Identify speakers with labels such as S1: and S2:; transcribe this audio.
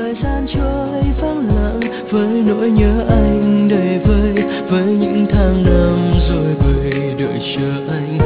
S1: thời gian trôi vắng lặng với nỗi nhớ anh đầy vơi, với những tháng năm rồi bời đợi chờ anh